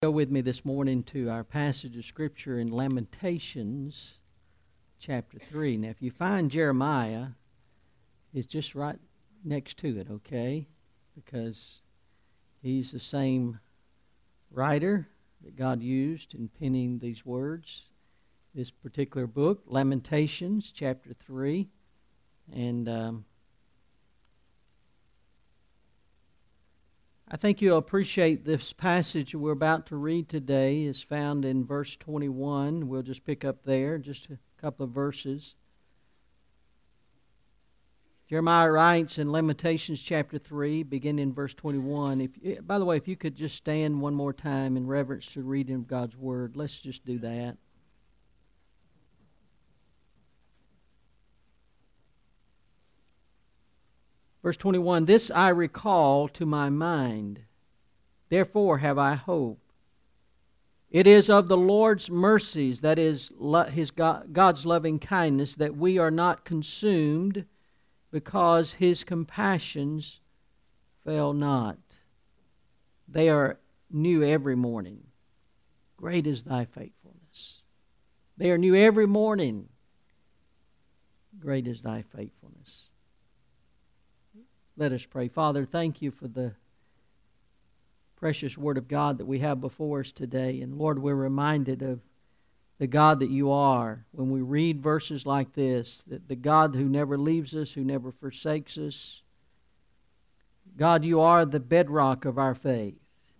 Go with me this morning to our passage of Scripture in Lamentations, chapter 3. Now, if you find Jeremiah, it's just right next to it, okay? Because he's the same writer that God used in penning these words. This particular book, Lamentations, chapter 3. And I think you'll appreciate this passage we're about to read today is found in verse 21. We'll just pick up there, just a couple of verses. Jeremiah writes in Lamentations chapter 3, beginning in verse 21. By the way, if you could just stand one more time in reverence to the reading of God's Word, let's just do that. Verse 21, "This I recall to my mind, therefore have I hope. It is of the Lord's mercies, that is, God's loving kindness, that we are not consumed, because His compassions fail not. They are new every morning. Great is thy faithfulness. They are new every morning. Great is thy faithfulness." Let us pray. Father, thank you for the precious Word of God that we have before us today. And Lord, we're reminded of the God that you are when we read verses like this, that the God who never leaves us, who never forsakes us. God, you are the bedrock of our faith.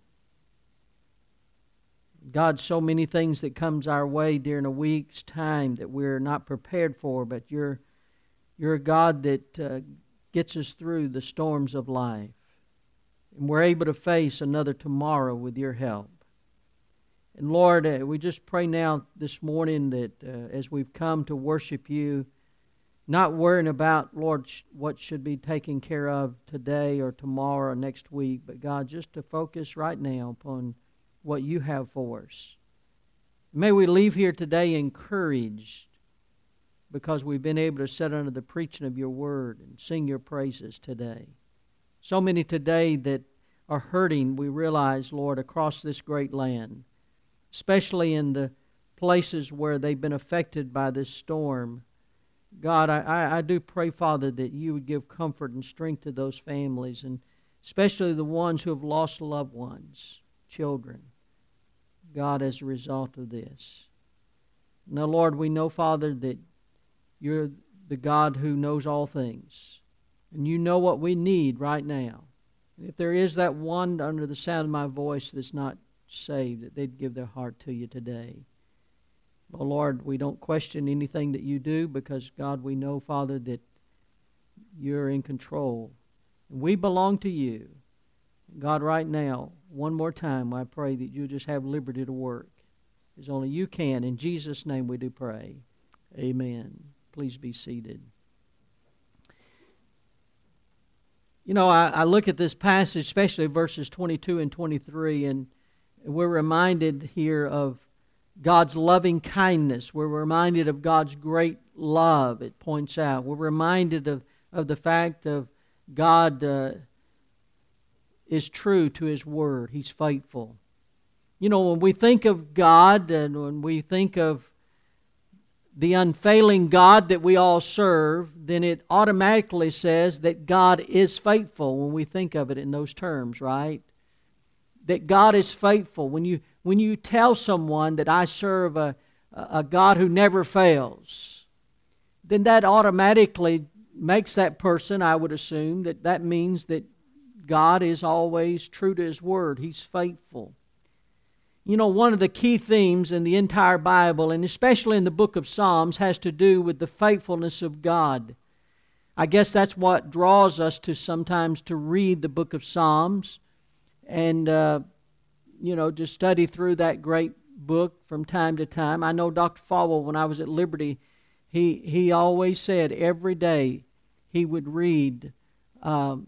God, so many things that comes our way during a week's time that we're not prepared for, but you're a God that gets us through the storms of life. And we're able to face another tomorrow with your help. And Lord, we just pray now this morning that as we've come to worship you, not worrying about, Lord, what should be taken care of today or tomorrow or next week, but God, just to focus right now upon what you have for us. May we leave here today encouraged, because we've been able to sit under the preaching of your word and sing your praises today. So many today that are hurting, we realize, Lord, across this great land, especially in the places where they've been affected by this storm. God, I do pray, Father, that you would give comfort and strength to those families, and especially the ones who have lost loved ones, children, God, as a result of this. Now, Lord, we know, Father, that you're the God who knows all things. And you know what we need right now. And if there is that one under the sound of my voice that's not saved, that they'd give their heart to you today. Oh, Lord, we don't question anything that you do, because, God, we know, Father, that you're in control. And we belong to you. God, right now, one more time, I pray that you just have liberty to work as only you can. In Jesus' name we do pray. Amen. Please be seated. You know, I look at this passage, especially verses 22 and 23, and we're reminded here of God's loving kindness. We're reminded of God's great love, it points out. We're reminded of the fact of God is true to His Word. He's faithful. You know, when we think of God and when we think of the unfailing God that we all serve, then it automatically says that God is faithful when we think of it in those terms, right? That God is faithful. When you tell someone that I serve a God who never fails, then that automatically makes that person, I would assume, that means that God is always true to His Word. He's faithful. You know, one of the key themes in the entire Bible, and especially in the book of Psalms, has to do with the faithfulness of God. I guess that's what draws us to sometimes to read the book of Psalms and, just study through that great book from time to time. I know Dr. Falwell, when I was at Liberty, he always said every day he would read 5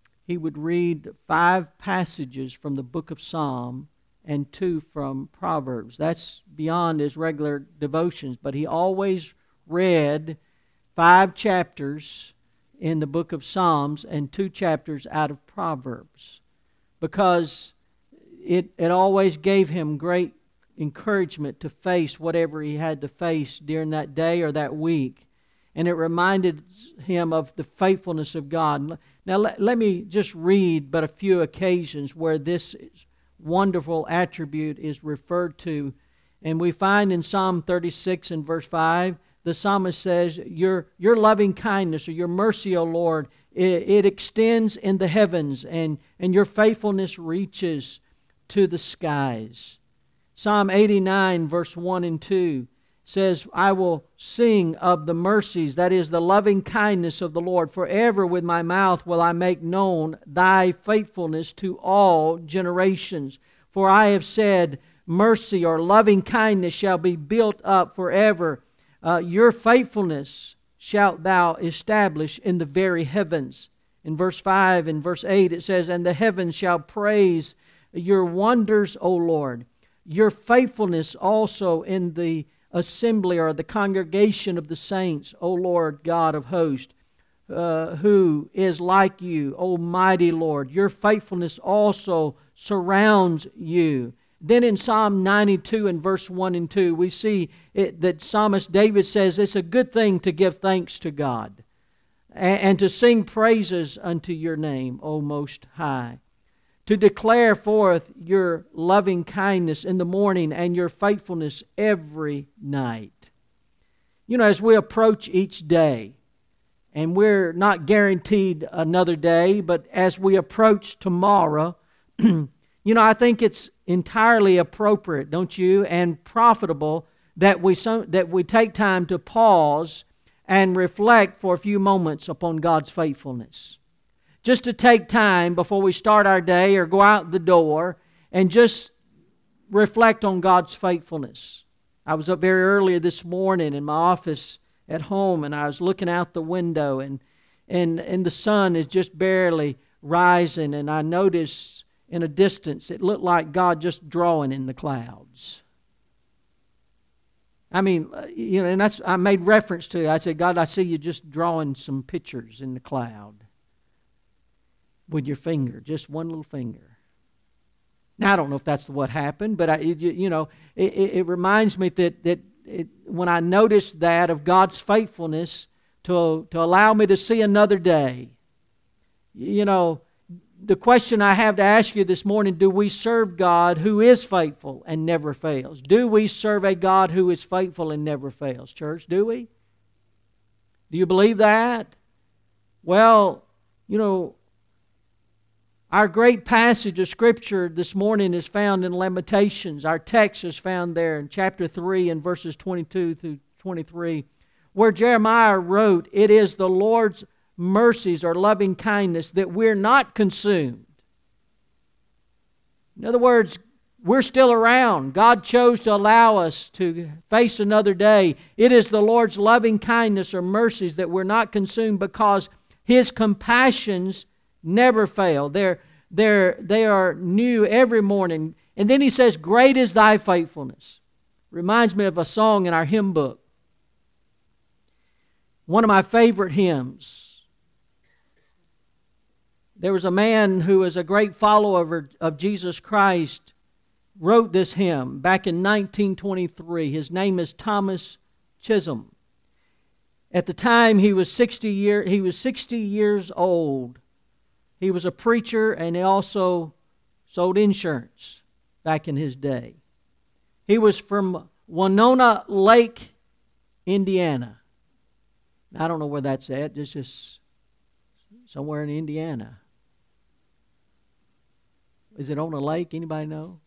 passages from the book of Psalm and 2 from Proverbs. That's beyond his regular devotions, but he always read 5 chapters in the book of Psalms and 2 chapters out of Proverbs, because it always gave him great encouragement to face whatever he had to face during that day or that week. And it reminded him of the faithfulness of God. Now let me just read but a few occasions where this wonderful attribute is referred to. And we find in Psalm 36 and verse 5, the psalmist says, Your loving kindness or your mercy, O Lord, it extends in the heavens, and your faithfulness reaches to the skies. Psalm 89 verse 1 and 2 says, I will sing of the mercies, that is the loving kindness of the Lord. Forever with my mouth will I make known thy faithfulness to all generations. For I have said, mercy or loving kindness shall be built up forever. Your faithfulness shalt thou establish in the very heavens. In verse 5 and verse 8 it says, and the heavens shall praise your wonders, O Lord. Your faithfulness also in the assembly or the congregation of the saints, O Lord God of hosts, who is like you, O mighty Lord. Your faithfulness also surrounds you. Then in Psalm 92 and verse 1 and 2, we see that Psalmist David says it's a good thing to give thanks to God and to sing praises unto your name, O Most High. To declare forth your loving kindness in the morning and your faithfulness every night. You know, as we approach each day, and we're not guaranteed another day, but as we approach tomorrow, you know, I think it's entirely appropriate, don't you, and profitable that we take time to pause and reflect for a few moments upon God's faithfulness. Just to take time before we start our day or go out the door and just reflect on God's faithfulness. I was up very early this morning in my office at home, and I was looking out the window, and the sun is just barely rising, and I noticed in a distance it looked like God just drawing in the clouds. I mean, you know, and I made reference to it. I said, God, I see you just drawing some pictures in the cloud with your finger, just one little finger. Now, I don't know if that's what happened, but it reminds me that when I noticed that of God's faithfulness to allow me to see another day. You know, the question I have to ask you this morning, do we serve God who is faithful and never fails? Do we serve a God who is faithful and never fails, church? Do we? Do you believe that? Well, you know, our great passage of Scripture this morning is found in Lamentations. Our text is found there in chapter 3 and verses 22 through 23, where Jeremiah wrote, it is the Lord's mercies or loving kindness that we're not consumed. In other words, we're still around. God chose to allow us to face another day. It is the Lord's loving kindness or mercies that we're not consumed because His compassions never fail. They are new every morning. And then he says, great is thy faithfulness. Reminds me of a song in our hymn book. One of my favorite hymns. There was a man who was a great follower of Jesus Christ, wrote this hymn back in 1923. His name is Thomas Chisholm. At the time he was 60 years old. He was a preacher, and he also sold insurance back in his day. He was from Winona Lake, Indiana. Now, I don't know where that's at. It's just somewhere in Indiana. Is it on a lake? Anybody know?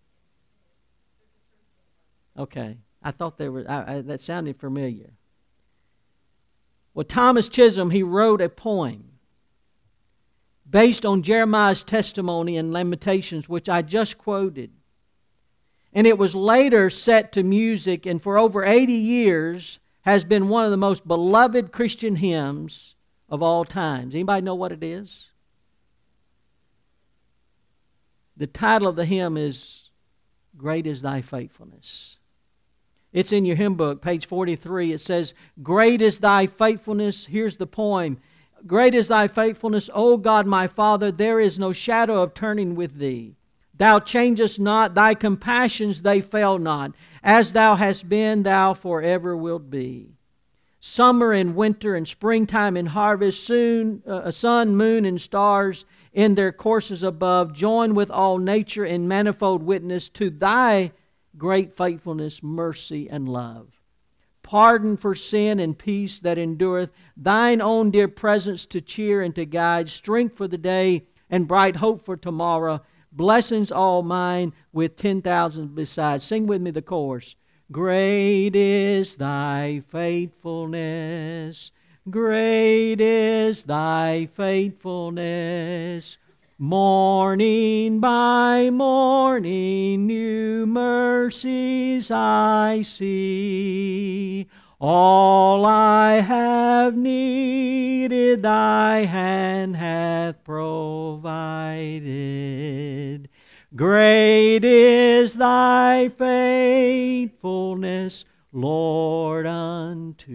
Okay. I thought there was. That sounded familiar. Well, Thomas Chisholm, he wrote a poem based on Jeremiah's testimony in Lamentations, which I just quoted. And it was later set to music, and for over 80 years has been one of the most beloved Christian hymns of all times. Anybody know what it is? The title of the hymn is Great is Thy Faithfulness. It's in your hymn book, page 43. It says, Great is Thy faithfulness. Here's the poem. Great is Thy faithfulness, O God my Father, there is no shadow of turning with Thee. Thou changest not, thy compassions they fail not. As thou hast been, thou forever wilt be. Summer and winter and springtime and harvest, soon sun, moon, and stars in their courses above, join with all nature in manifold witness to thy great faithfulness, mercy, and love. Pardon for sin and peace that endureth, thine own dear presence to cheer and to guide, strength for the day and bright hope for tomorrow, blessings all mine with 10,000 besides. Sing with me the chorus. Great is thy faithfulness, great is thy faithfulness. Morning by morning new mercies I see. All I have needed thy hand hath provided. Great is thy faithfulness, Lord, unto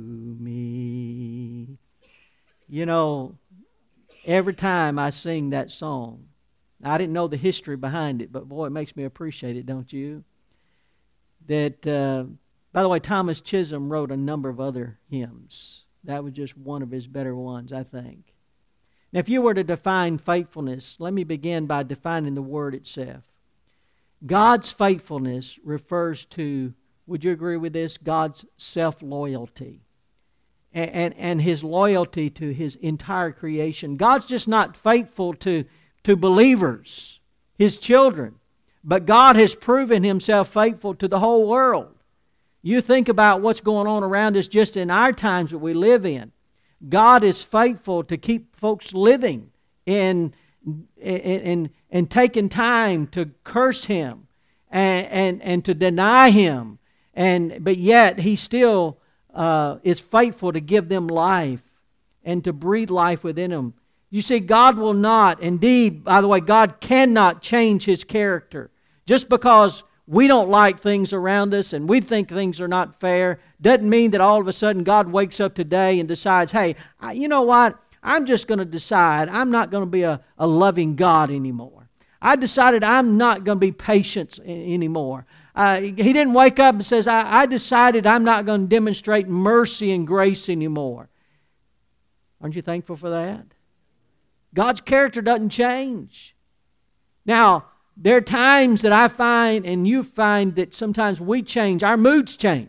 me. You know, every time I sing that song, I didn't know the history behind it, but boy, it makes me appreciate it, don't you? That, by the way, Thomas Chisholm wrote a number of other hymns. That was just one of his better ones, I think. Now, if you were to define faithfulness, let me begin by defining the word itself. God's faithfulness refers to, would you agree with this, God's self-loyalty and His loyalty to His entire creation. God's just not faithful to believers, His children, but God has proven Himself faithful to the whole world. You think about what's going on around us just in our times that we live in. God is faithful to keep folks living and taking time to curse Him and to deny Him. But yet He still is faithful to give them life and to breathe life within them. You see, God will not, indeed, by the way, God cannot change His character. Just because we don't like things around us and we think things are not fair doesn't mean that all of a sudden God wakes up today and decides, hey, you know what? I'm just going to decide I'm not going to be a loving God anymore. I decided I'm not going to be patient anymore. He didn't wake up and says, I decided I'm not going to demonstrate mercy and grace anymore. Aren't you thankful for that? God's character doesn't change. Now, there are times that I find and you find that sometimes we change. Our moods change.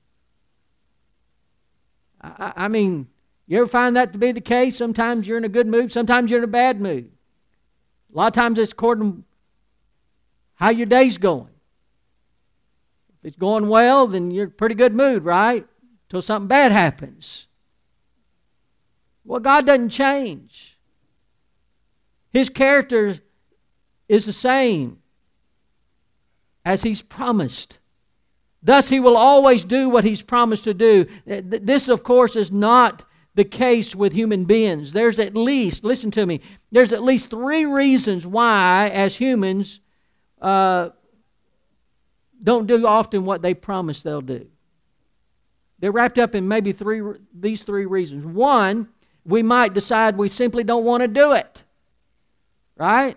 I mean, you ever find that to be the case? Sometimes you're in a good mood. Sometimes you're in a bad mood. A lot of times it's according to how your day's going. If it's going well, then you're in a pretty good mood, right? Until something bad happens. Well, God doesn't change. His character is the same as He's promised. Thus, He will always do what He's promised to do. This, of course, is not the case with human beings. There's at least, listen to me, there's at least 3 reasons why, as humans, don't do often what they promise they'll do. They're wrapped up in maybe these 3 reasons. One, we might decide we simply don't want to do it. Right?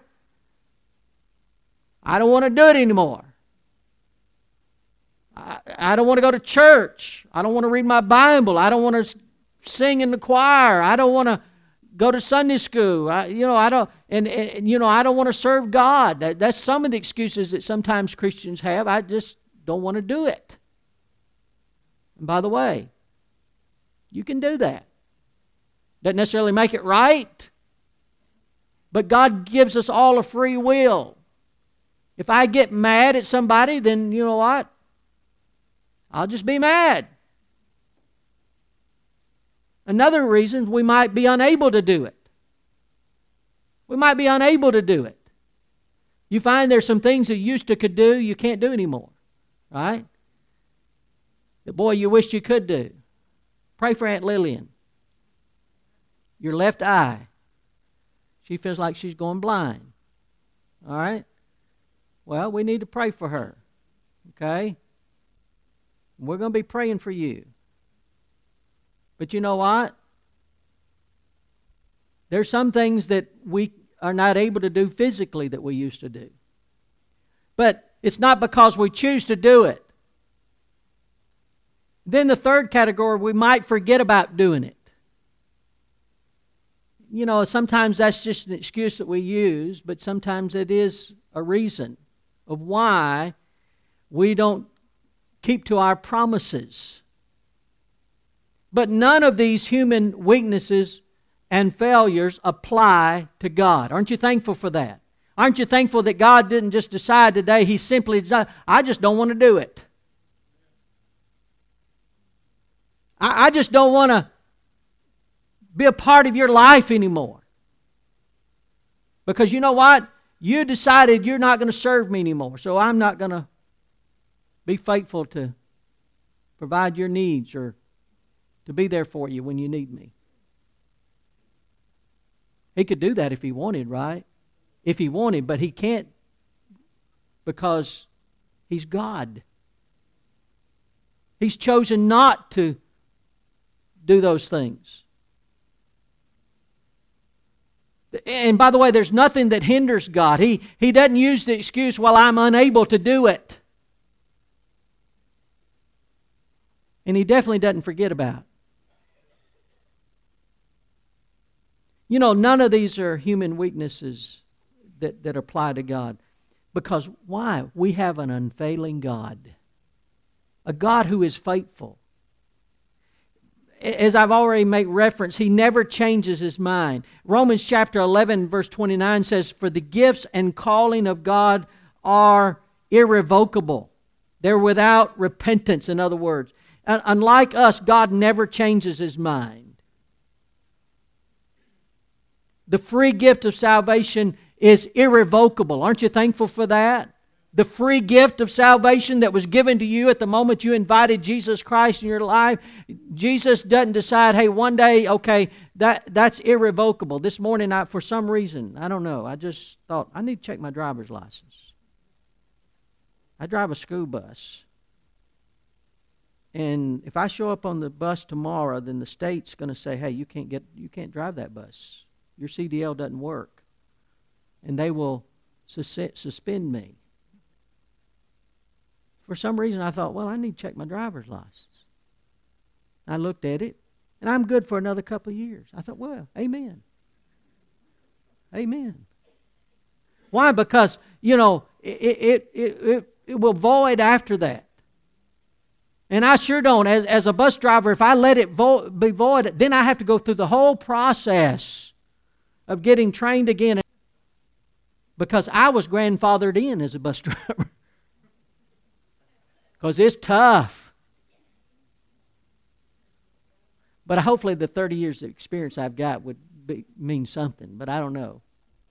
I don't want to do it anymore. I don't want to go to church. I don't want to read my Bible. I don't want to sing in the choir. I don't want to go to Sunday school. I don't want to serve God. That's some of the excuses that sometimes Christians have. I just don't want to do it. And by the way, you can do that. Doesn't necessarily make it right, but God gives us all a free will. If I get mad at somebody, then you know what? I'll just be mad. Another reason, we might be unable to do it. We might be unable to do it. You find there's some things that you used to could do, you can't do anymore. Right? That boy, you wished you could do. Pray for Aunt Lillian. Your left eye. She feels like she's going blind. All right? Well, we need to pray for her. Okay? We're going to be praying for you. But you know what? There's some things that we are not able to do physically that we used to do. But it's not because we choose to do it. Then the third category, we might forget about doing it. You know, sometimes that's just an excuse that we use, but sometimes it is a reason of why we don't keep to our promises. But none of these human weaknesses and failures apply to God. Aren't you thankful for that? Aren't you thankful that God didn't just decide today, He simply decided, I just don't want to do it. I just don't want to be a part of your life anymore. Because you know what? You decided you're not going to serve me anymore, so I'm not going to be faithful to provide your needs or to be there for you when you need me. He could do that if He wanted, right? If He wanted, but He can't because He's God. He's chosen not to do those things. And by the way, there's nothing that hinders God. He doesn't use the excuse, well, I'm unable to do it. And He definitely doesn't forget about it. You know, none of these are human weaknesses that apply to God. Because why? We have an unfailing God. A God who is faithful. As I've already made reference, He never changes His mind. Romans chapter 11 verse 29 says, for the gifts and calling of God are irrevocable. They're without repentance, in other words. Unlike us, God never changes His mind. The free gift of salvation is irrevocable. Aren't you thankful for that? The free gift of salvation that was given to you at the moment you invited Jesus Christ in your life. Jesus doesn't decide, hey, one day, okay, that's irrevocable. This morning, for some reason, I don't know, I just thought, I need to check my driver's license. I drive a school bus. And if I show up on the bus tomorrow, then the state's going to say, hey, you can't drive that bus. Your CDL doesn't work. And they will suspend me. For some reason, I thought, well, I need to check my driver's license. I looked at it, and I'm good for another couple of years. I thought, well, amen. Amen. Why? Because, you know, it will void after that. And I sure don't. As a bus driver, if I let it be void, then I have to go through the whole process of getting trained again. Because I was grandfathered in as a bus driver. Because it's tough. But hopefully the 30 years of experience I've got would mean something. But I don't know.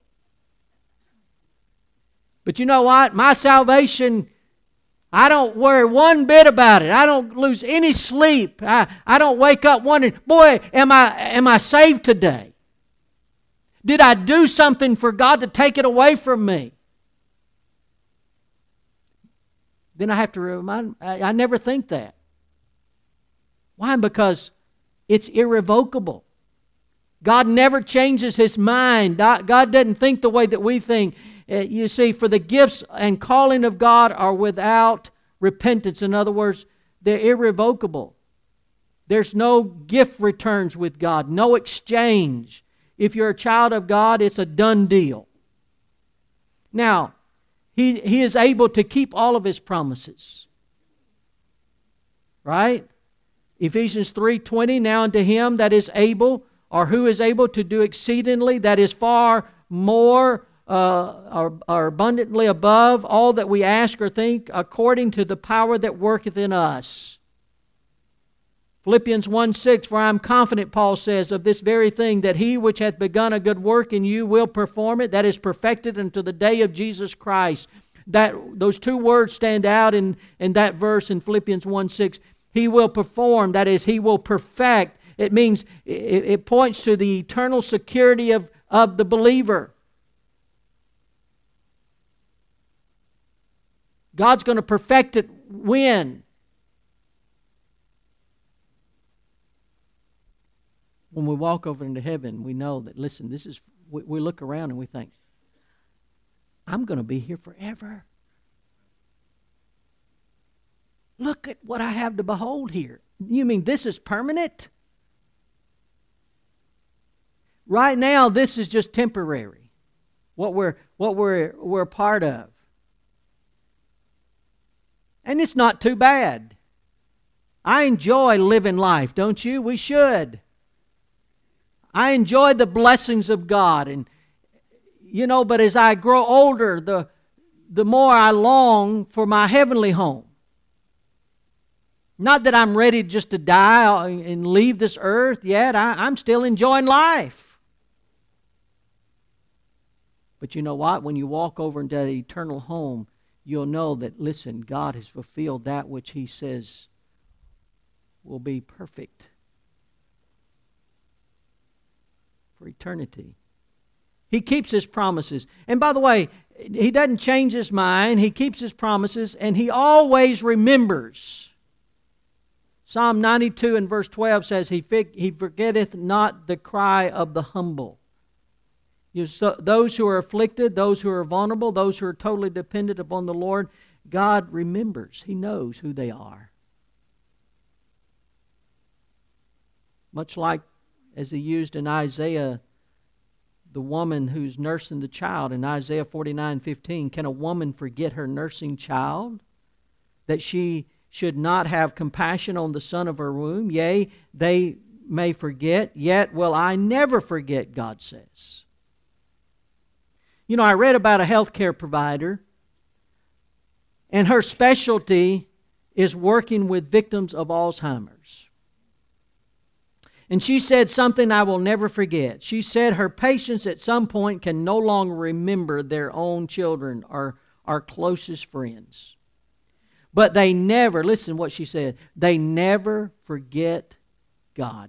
But you know what? My salvation, I don't worry one bit about it. I don't lose any sleep. I don't wake up wondering, boy, am I saved today? Did I do something for God to take it away from me? Then I have to remind, I never think that. Why? Because it's irrevocable. God never changes His mind. God doesn't think the way that we think. You see, for the gifts and calling of God are without repentance. In other words, they're irrevocable. There's no gift returns with God, no exchange. If you're a child of God, it's a done deal. Now, He is able to keep all of His promises. Right? Ephesians 3:20, now unto Him that is able, or who is able to do exceedingly, that is far more or abundantly above all that we ask or think, according to the power that worketh in us. Philippians 1:6, for I am confident, Paul says, of this very thing, that He which hath begun a good work in you will perform it, that is perfected unto the day of Jesus Christ. Those two words stand out in that verse in Philippians 1:6. He will perform, that is, He will perfect. It means, it points to the eternal security of the believer. God's going to perfect it when? When we walk over into heaven, we know that, listen, we look around and we think, I'm going to be here forever. Look at what I have to behold here. You mean this is permanent? Right now, this is just temporary. What we're a part of. And it's not too bad. I enjoy living life, don't you? We should. I enjoy the blessings of God. And, but as I grow older, the more I long for my heavenly home. Not that I'm ready just to die and leave this earth yet. I'm still enjoying life. But you know what? When you walk over into the eternal home, you'll know that, listen, God has fulfilled that which He says will be perfect for eternity. He keeps His promises. And by the way, He doesn't change His mind. He keeps His promises, and He always remembers. Psalm 92 and verse 12 says, He forgetteth not the cry of the humble. Those who are afflicted, those who are vulnerable, those who are totally dependent upon the Lord, God remembers. He knows who they are. Much like as He used in Isaiah, the woman who's nursing the child in Isaiah 49:15. Can a woman forget her nursing child, that she should not have compassion on the son of her womb? Yea, they may forget, yet will I never forget, God says. I read about a healthcare provider, and her specialty is working with victims of Alzheimer's. And she said something I will never forget. She said her patients at some point can no longer remember their own children or our closest friends. But they never, listen to what she said, they never forget God.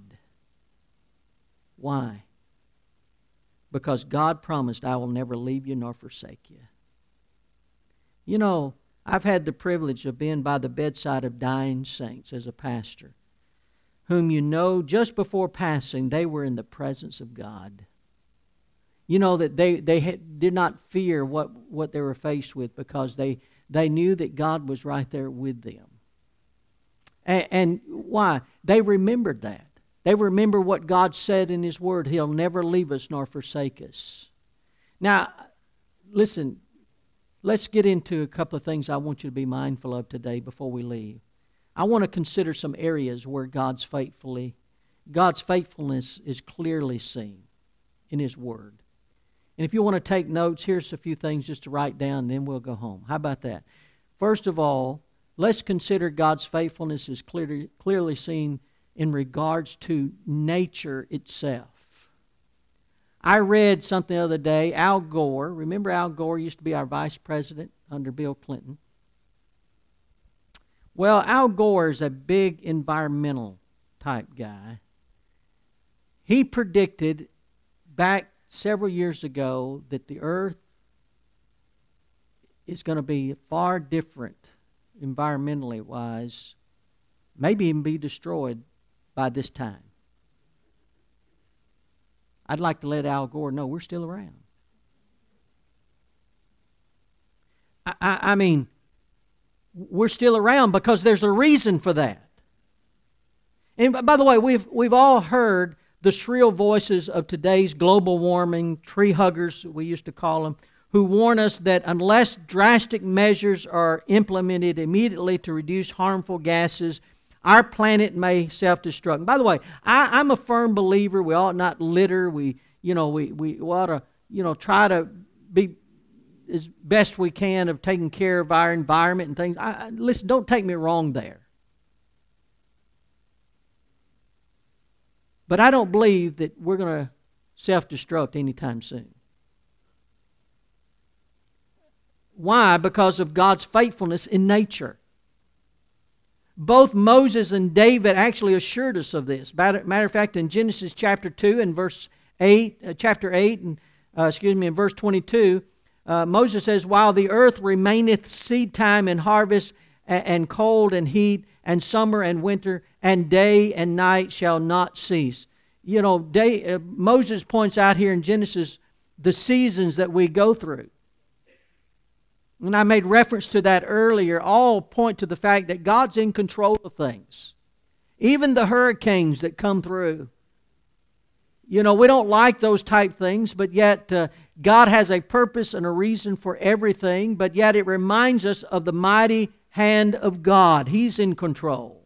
Why? Because God promised, I will never leave you nor forsake you. I've had the privilege of being by the bedside of dying saints as a pastor, whom just before passing, they were in the presence of God. That they did not fear what they were faced with, because they knew that God was right there with them. And why? They remembered that. They remember what God said in His Word. He'll never leave us nor forsake us. Now, listen, let's get into a couple of things I want you to be mindful of today before we leave. I want to consider some areas where God's faithfulness is clearly seen in His Word. And if you want to take notes, here's a few things just to write down, and then we'll go home. How about that? First of all, let's consider God's faithfulness is clearly seen in regards to nature itself. I read something the other day, Al Gore. Remember Al Gore used to be our vice president under Bill Clinton? Well, Al Gore is a big environmental type guy. He predicted back several years ago that the earth is going to be far different environmentally wise, maybe even be destroyed by this time. I'd like to let Al Gore know we're still around. I mean, we're still around because there's a reason for that. And by the way, we've all heard the shrill voices of today's global warming, tree huggers, we used to call them, who warn us that unless drastic measures are implemented immediately to reduce harmful gases, our planet may self-destruct. By the way, I'm a firm believer we ought not litter. We ought to try to be as best we can of taking care of our environment and things. Listen, don't take me wrong there. But I don't believe that we're going to self-destruct anytime soon. Why? Because of God's faithfulness in nature. Both Moses and David actually assured us of this. Matter of fact, in Genesis chapter 2 and verse 8, chapter 8, and in verse 22, Moses says, "While the earth remaineth seed time and harvest, and cold and heat, and summer and winter, and day and night shall not cease." Moses points out here in Genesis the seasons that we go through. and I made reference to that earlier, all point to the fact that God's in control of things. Even the hurricanes that come through. We don't like those type things, but yet God has a purpose and a reason for everything, but yet it reminds us of the mighty hand of God. He's in control.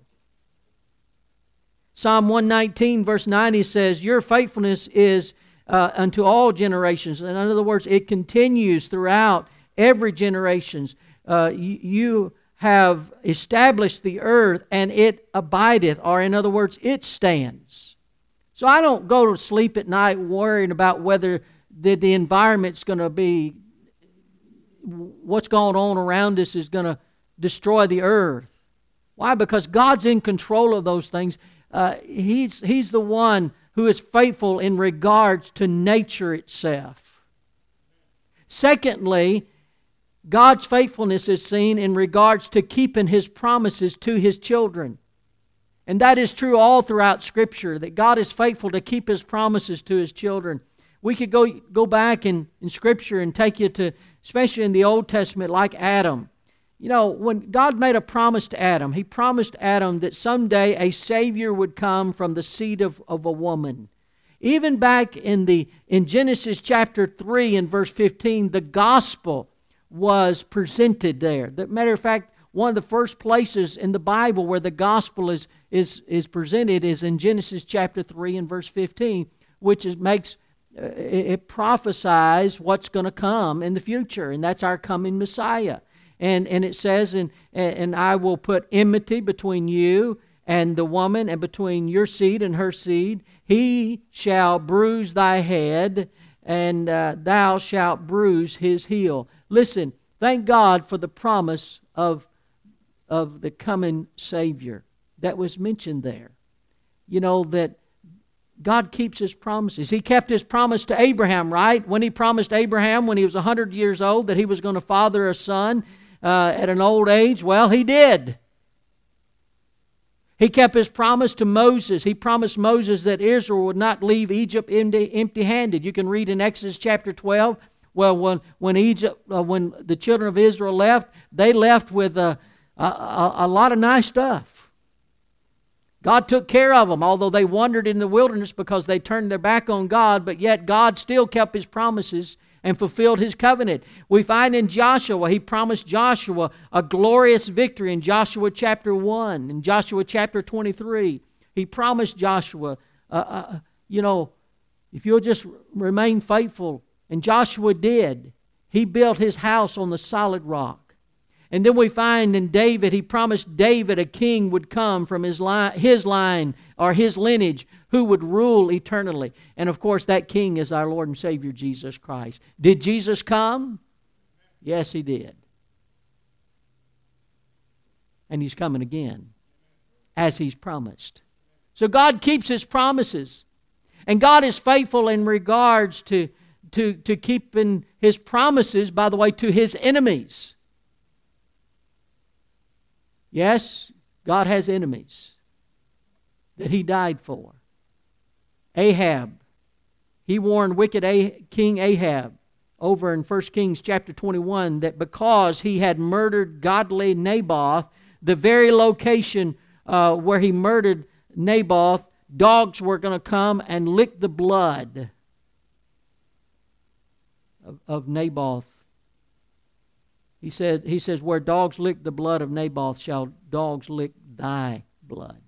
Psalm 119 verse 90 says, your faithfulness is unto all generations. In other words, it continues throughout every generation. You have established the earth and it abideth, or in other words, it stands. So I don't go to sleep at night worrying about whether the environment's going to be, what's going on around us is going to destroy the earth. Why? Because God's in control of those things. He's the one who is faithful in regards to nature itself. Secondly, God's faithfulness is seen in regards to keeping His promises to His children. And that is true all throughout Scripture, that God is faithful to keep His promises to His children. We could go back in Scripture and take you to, especially in the Old Testament, like Adam. When God made a promise to Adam, He promised Adam that someday a Savior would come from the seed of a woman. Even back in Genesis chapter 3 and verse 15, the gospel was presented there. As a matter of fact, one of the first places in the Bible where the gospel is presented is in Genesis chapter 3 and verse 15, which it prophesies what's going to come in the future, and that's our coming Messiah. And it says, and I will put enmity between you and the woman, and between your seed and her seed. He shall bruise thy head, and thou shalt bruise his heel. Listen, thank God for the promise of the coming Savior that was mentioned there. That God keeps His promises. He kept His promise to Abraham, right? When He promised Abraham when he was 100 years old that he was going to father a son at an old age, well, He did. He kept His promise to Moses. He promised Moses that Israel would not leave Egypt empty-handed. You can read in Exodus chapter 12. Well, when the children of Israel left, they left with a lot of nice stuff. God took care of them, although they wandered in the wilderness because they turned their back on God, but yet God still kept His promises and fulfilled His covenant. We find in Joshua, He promised Joshua a glorious victory in Joshua chapter 1. In Joshua chapter 23, He promised Joshua, if you'll just remain faithful. And Joshua did. He built his house on the solid rock. And then we find in David, He promised David a king would come from his line or his lineage who would rule eternally. And of course, that king is our Lord and Savior, Jesus Christ. Did Jesus come? Yes, He did. And He's coming again, as He's promised. So God keeps His promises. And God is faithful in regards to keeping His promises, by the way, to His enemies. Yes, God has enemies that He died for. Ahab. He warned wicked King Ahab over in 1 Kings chapter 21 that because he had murdered godly Naboth, the very location where he murdered Naboth, dogs were going to come and lick the blood of Naboth. He says, where dogs lick the blood of Naboth, shall dogs lick thy blood.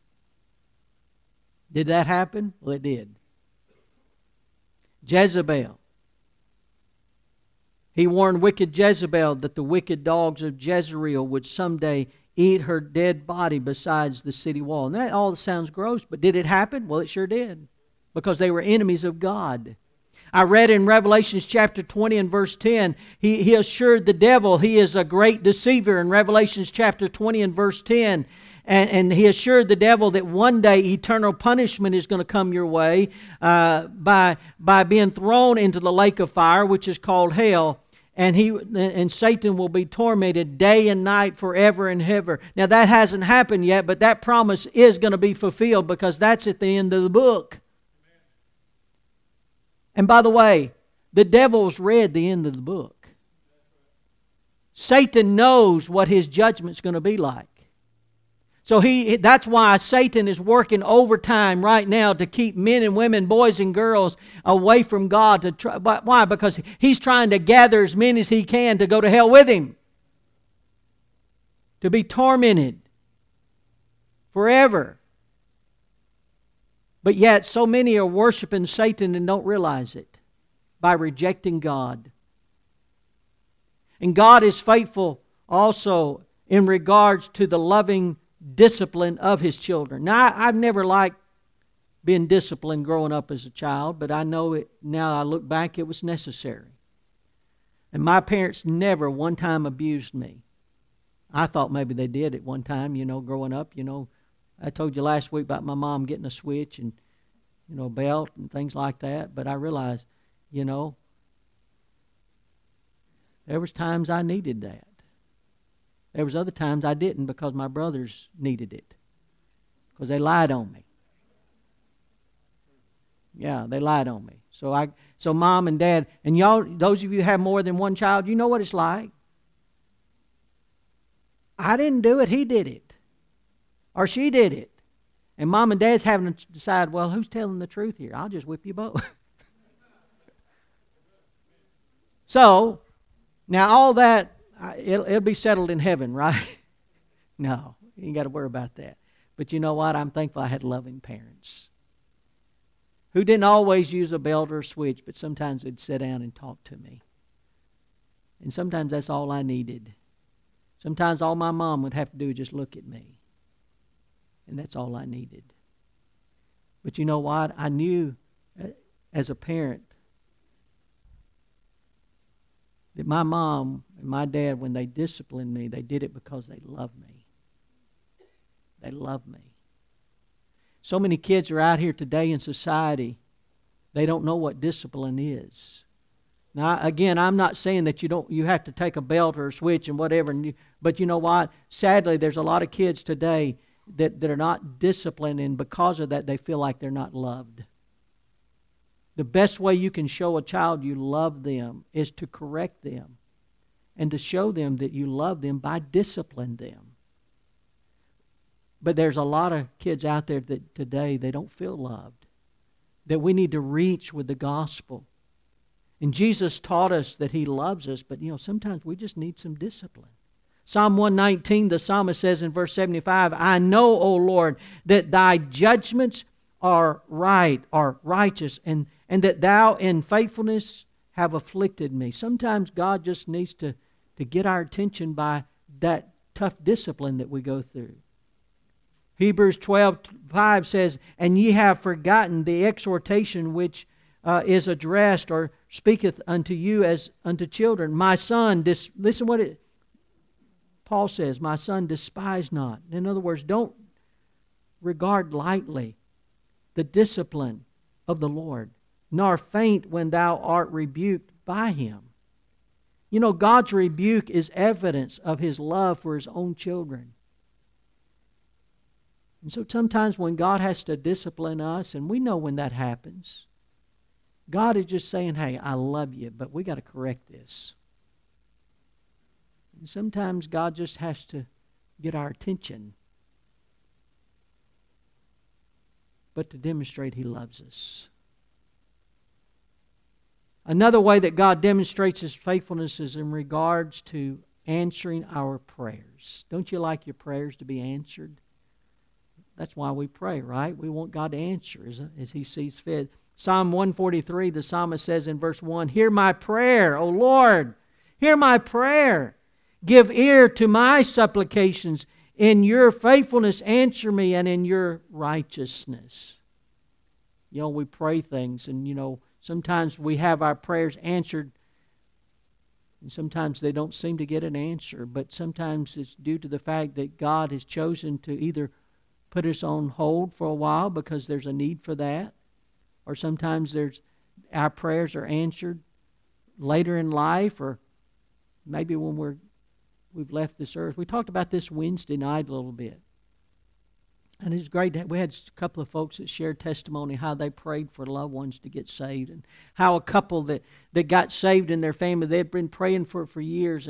Did that happen? Well, it did. Jezebel. He warned wicked Jezebel that the wicked dogs of Jezreel would someday eat her dead body besides the city wall. And that all sounds gross, but did it happen? Well, it sure did. Because they were enemies of God. I read in Revelation chapter 20 and verse 10, he assured the devil he is a great deceiver in Revelation chapter 20 and verse 10. And he assured the devil that one day eternal punishment is going to come your way by being thrown into the lake of fire, which is called hell. And Satan will be tormented day and night forever and ever. Now that hasn't happened yet, but that promise is going to be fulfilled because that's at the end of the book. And by the way, the devil's read the end of the book. Satan knows what his judgment's going to be like. So that's why Satan is working overtime right now to keep men and women, boys and girls, away from God. Why? Because he's trying to gather as many as he can to go to hell with him. To be tormented forever. But yet so many are worshiping Satan and don't realize it by rejecting God. And God is faithful also in regards to the loving discipline of His children. Now, I've never liked being disciplined growing up as a child, but I know it now. I look back, it was necessary. And my parents never one time abused me. I thought maybe they did at one time, growing up. I told you last week about my mom getting a switch and, belt and things like that. But I realized, there was times I needed that. There was other times I didn't because my brothers needed it. Because they lied on me. Yeah, they lied on me. So mom and dad, and y'all, those of you who have more than one child, you know what it's like. I didn't do it, he did it. Or she did it. And mom and dad's having to decide, well, who's telling the truth here? I'll just whip you both. So, now all that, it'll be settled in heaven, right? No, you ain't got to worry about that. But you know what? I'm thankful I had loving parents who didn't always use a belt or a switch, but sometimes they'd sit down and talk to me. And sometimes that's all I needed. Sometimes all my mom would have to do is just look at me. And that's all I needed. But you know what? I knew as a parent that my mom and my dad, when they disciplined me, they did it because they loved me. They loved me. So many kids are out here today in society, they don't know what discipline is. Now, again, I'm not saying that you have to take a belt or a switch and whatever, but you know what? Sadly, there's a lot of kids today that are not disciplined, and because of that, they feel like they're not loved. The best way you can show a child you love them is to correct them and to show them that you love them by disciplining them. But there's a lot of kids out there that today they don't feel loved, that we need to reach with the gospel. And Jesus taught us that He loves us, but sometimes we just need some discipline. Psalm 119, the psalmist says in verse 75, I know, O Lord, that Thy judgments are right, are righteous, and that Thou in faithfulness have afflicted me. Sometimes God just needs to get our attention by that tough discipline that we go through. Hebrews 12:5 says, and ye have forgotten the exhortation which is addressed or speaketh unto you as unto children. My son, listen what Paul says, my son, despise not. In other words, don't regard lightly the discipline of the Lord, nor faint when thou art rebuked by Him. God's rebuke is evidence of His love for His own children. And so sometimes when God has to discipline us, and we know when that happens, God is just saying, hey, I love you, but we got to correct this. And sometimes God just has to get our attention, but to demonstrate He loves us. Another way that God demonstrates His faithfulness is in regards to answering our prayers. Don't you like your prayers to be answered? That's why we pray, right? We want God to answer as He sees fit. Psalm 143, the psalmist says in verse 1, hear my prayer, O Lord, hear my prayer. Give ear to my supplications. In your faithfulness answer me, and in your righteousness. We pray things, and sometimes we have our prayers answered, and sometimes they don't seem to get an answer, but sometimes it's due to the fact that God has chosen to either put us on hold for a while because there's a need for that, or sometimes our prayers are answered later in life, or maybe when we've left this earth. We talked about this Wednesday night a little bit. And it's great. We had a couple of folks that shared testimony how they prayed for loved ones to get saved, and how a couple that got saved in their family, they'd been praying for years, and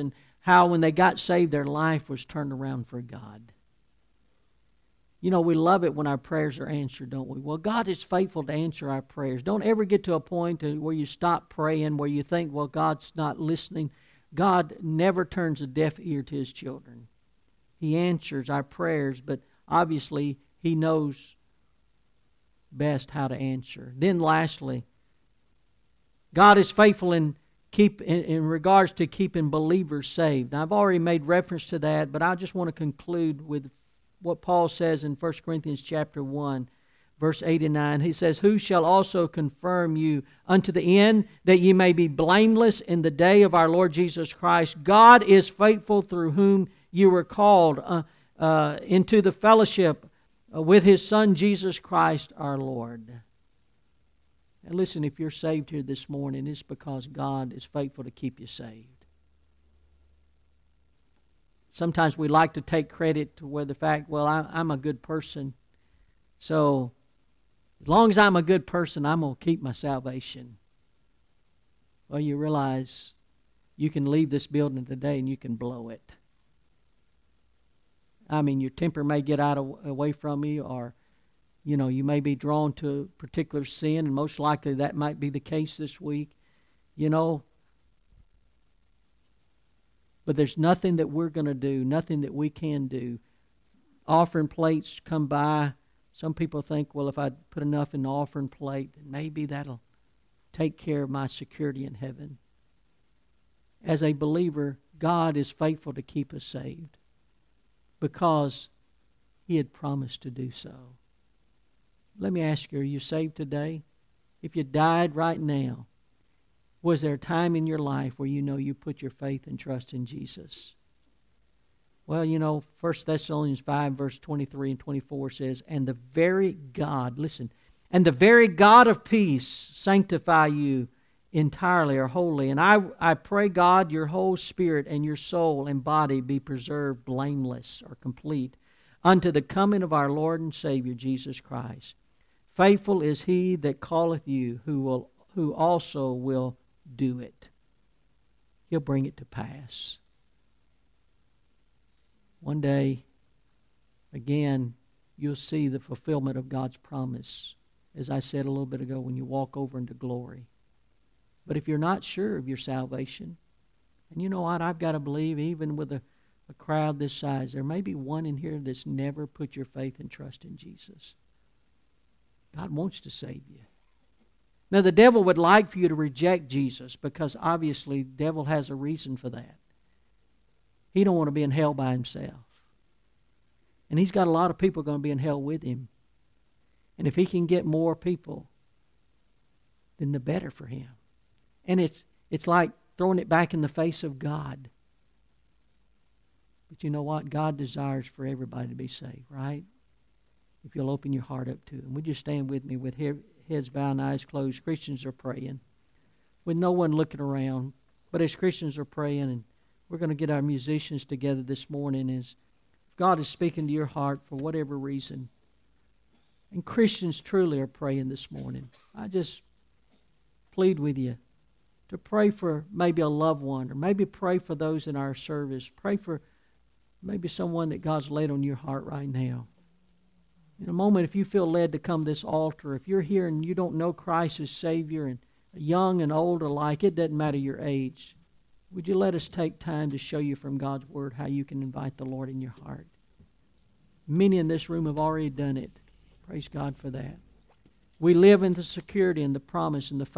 how when they got saved, their life was turned around for God. You know, we love it when our prayers are answered, don't we? Well, God is faithful to answer our prayers. Don't ever get to a point where you stop praying, where you think, well, God's not listening. God never turns a deaf ear to His children. He answers our prayers, but obviously He knows best how to answer. Then lastly, God is faithful in regards to keeping believers saved. Now, I've already made reference to that, but I just want to conclude with what Paul says in 1 Corinthians chapter 1, verse 8 and 9. He says, "Who shall also confirm you unto the end, that ye may be blameless in the day of our Lord Jesus Christ? God is faithful, through whom you were called into the fellowship with His Son Jesus Christ our Lord." And listen, if you're saved here this morning, it's because God is faithful to keep you saved. Sometimes we like to take credit to where the fact, well, I'm a good person, so as long as I'm a good person, I'm going to keep my salvation. Well, you realize you can leave this building today and you can blow it. I mean, your temper may get away from you, or you may be drawn to a particular sin, and most likely that might be the case this week. But there's nothing that we're going to do, nothing that we can do. Offering plates come by. Some people think, well, if I put enough in the offering plate, then maybe that'll take care of my security in heaven. As a believer, God is faithful to keep us saved because He had promised to do so. Let me ask you, are you saved today? If you died right now, was there a time in your life where you put your faith and trust in Jesus? Well, 1 Thessalonians 5, verse 23 and 24 says, "And the very God," listen, "and the very God of peace sanctify you entirely or wholly. And I pray, God, your whole spirit and your soul and body be preserved blameless," or complete, "unto the coming of our Lord and Savior Jesus Christ. Faithful is He that calleth you, who also will do it." He'll bring it to pass. One day, again, you'll see the fulfillment of God's promise, as I said a little bit ago, when you walk over into glory. But if you're not sure of your salvation, and you know what, I've got to believe, even with a crowd this size, there may be one in here that's never put your faith and trust in Jesus. God wants to save you. Now, the devil would like for you to reject Jesus, because obviously the devil has a reason for that. He don't want to be in hell by himself. And he's got a lot of people going to be in hell with him. And if he can get more people, then the better for him. And it's like throwing it back in the face of God. But you know what? God desires for everybody to be saved, right? If you'll open your heart up to Him. Would you stand with me with heads bowed and eyes closed? Christians are praying with no one looking around. But as Christians are praying, and we're going to get our musicians together this morning, as God is speaking to your heart for whatever reason. And Christians truly are praying this morning. I just plead with you to pray for maybe a loved one, or maybe pray for those in our service. Pray for maybe someone that God's laid on your heart right now. In a moment, if you feel led to come to this altar, if you're here and you don't know Christ as Savior, and young and old alike, it doesn't matter your age, would you let us take time to show you from God's Word how you can invite the Lord in your heart? Many in this room have already done it. Praise God for that. We live in the security and the promise and the